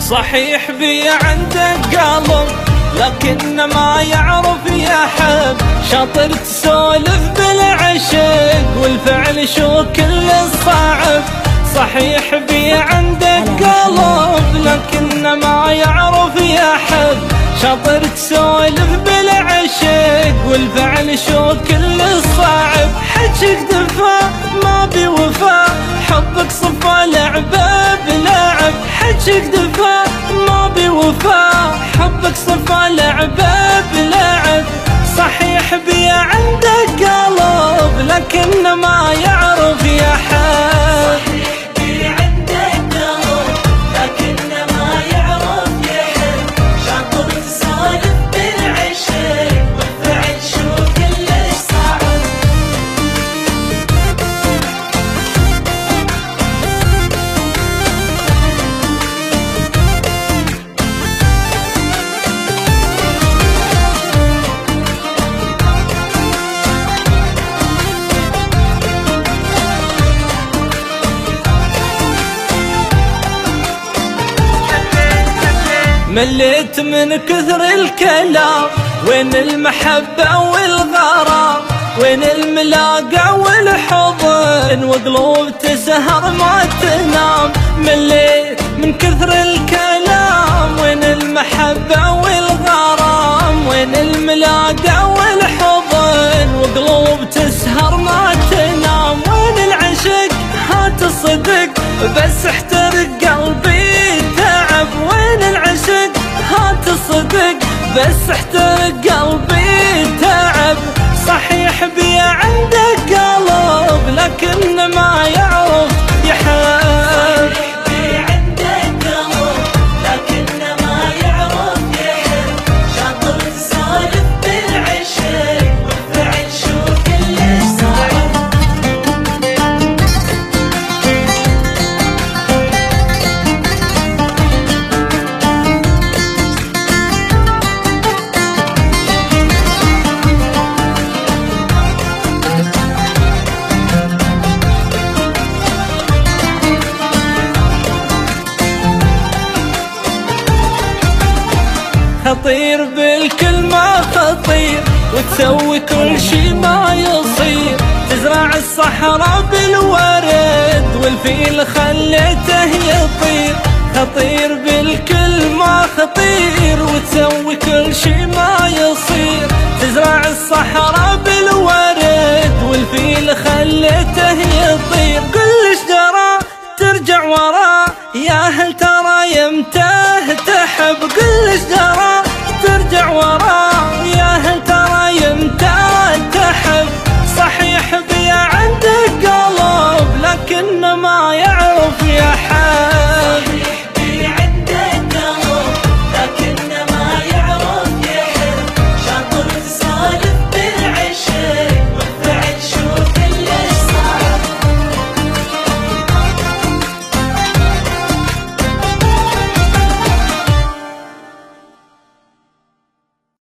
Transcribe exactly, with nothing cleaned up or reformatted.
صحيح بي عندك قلب لكن ما يعرف يحب، شاطر تسولف بالعشق والفعل شو كل الصعب. صحيح بي عندك قلب لكن ما يعرف يحب، شاطر تسولف بالعشق والفعل شو كل الصعب. حجك دفا ما بي وفا، حبك صفا لعبه بلعب. حجك دفا ما بي وفا، حبك صفا لعبه بلعب. صحيح بي عندك قلب لكن ما يعرف يحب. مليت من كثر الكلام، وين المحبة والغرام، وين الملاقى والحضن وقلوب تسهر ما تنام. مليت من كثر الكلام، وين المحبة والغرام، وين الملاقى والحضن وقلوب تسهر ما تنام. وين العشق هات الصدق بس احترق قلبي تعب. وين العشق هات الصدق بس احترق قلبي تعب. صحيح بي عندك قلب لكن ما يعرف يحب. خطير بالكلمة خطير وتسوي كل شي ما يصير. تزرع الصحراء بالورد والفيل خليته يطير. خطير بالكلمة خطير وتسوي كل شي ما يصير. تزرع الصحراء بالورد والفيل خليته يطير. كلش درى ترجع وراه يا هل ترى يمته تحب. كلش درى